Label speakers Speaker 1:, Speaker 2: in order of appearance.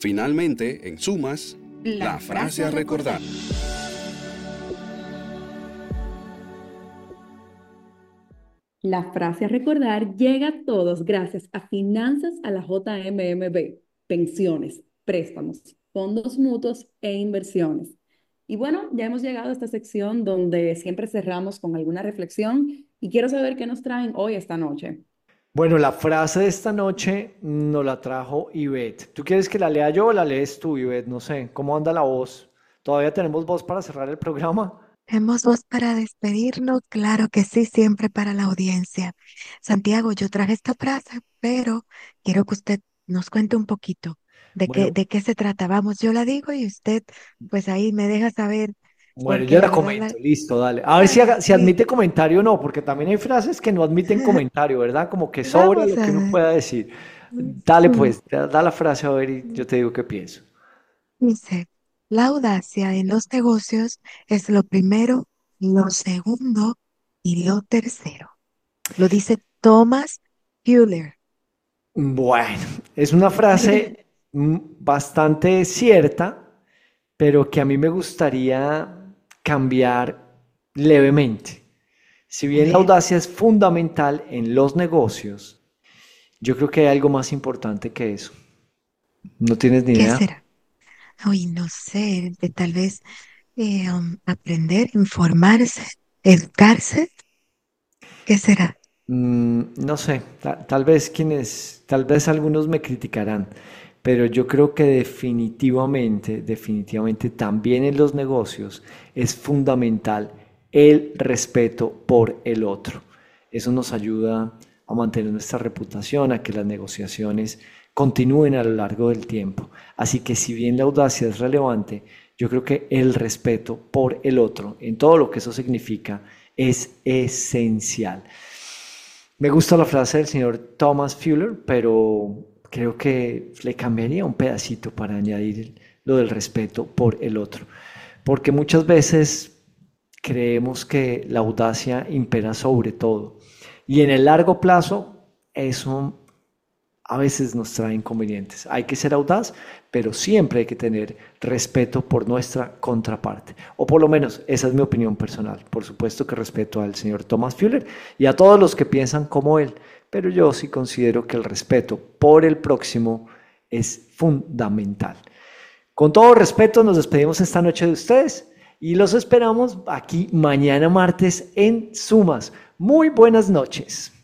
Speaker 1: Finalmente, en sumas, la frase a recordar.
Speaker 2: La frase a recordar llega a todos gracias a Finanzas a la JMMB, pensiones, préstamos, fondos mutuos e inversiones. Y bueno, ya hemos llegado a esta sección donde siempre cerramos con alguna reflexión y quiero saber qué nos traen hoy esta noche.
Speaker 3: Bueno, la frase de esta noche nos la trajo Ivette. ¿Tú quieres que la lea yo o la lees tú, Ivette? No sé, ¿cómo anda la voz? ¿Todavía tenemos voz para cerrar el programa?
Speaker 4: Tenemos voz para despedirnos, claro que sí, siempre para la audiencia. Santiago, yo traje esta frase, pero quiero que usted nos cuente un poquito
Speaker 3: Bueno,
Speaker 4: de qué se trata. Vamos, yo la digo y usted, pues ahí me deja saber,
Speaker 3: bueno,
Speaker 4: porque
Speaker 3: yo
Speaker 4: de
Speaker 3: la
Speaker 4: verdad,
Speaker 3: comento, listo, dale. A ver si
Speaker 4: sí,
Speaker 3: admite comentario o no, porque también hay frases que no admiten comentario, ¿verdad? Como que sobra
Speaker 4: vamos
Speaker 3: lo
Speaker 4: a
Speaker 3: que uno
Speaker 4: ver.
Speaker 3: pueda decir. Dale
Speaker 4: Mm,
Speaker 3: pues, da la frase a ver y yo te digo qué pienso.
Speaker 4: Dice, la audacia en los negocios es lo primero, lo segundo y lo tercero. Lo dice Thomas Fuller.
Speaker 3: Bueno, es una frase bastante cierta, pero que a mí me gustaría cambiar levemente. Si
Speaker 4: A
Speaker 3: bien la
Speaker 4: ver,
Speaker 3: audacia es fundamental en los negocios, yo creo que hay algo más importante que eso. ¿No tienes ni
Speaker 4: ¿qué
Speaker 3: idea?
Speaker 4: será? Uy, no sé, de tal vez aprender, informarse, educarse, ¿qué será?
Speaker 3: No sé, tal vez algunos me criticarán, pero yo creo que definitivamente también en los negocios es fundamental el respeto por el otro. Eso nos ayuda a mantener nuestra reputación, a que las negociaciones continúen a lo largo del tiempo. Así que si bien la audacia es relevante, yo creo que el respeto por el otro, en todo lo que eso significa, es esencial. Me gusta la frase del señor Thomas Fuller, pero creo que le cambiaría un pedacito para añadir lo del respeto por el otro. Porque muchas veces creemos que la audacia impera sobre todo. Y en el largo plazo, eso a veces nos trae inconvenientes. Hay que ser audaz, pero siempre hay que tener respeto por nuestra contraparte. O por lo menos esa es mi opinión personal. Por supuesto que respeto al señor Thomas Fuller y a todos los que piensan como él, pero yo sí considero que el respeto por el próximo es fundamental. Con todo respeto, nos despedimos esta noche de ustedes y los esperamos aquí mañana martes en Sumas. Muy buenas noches.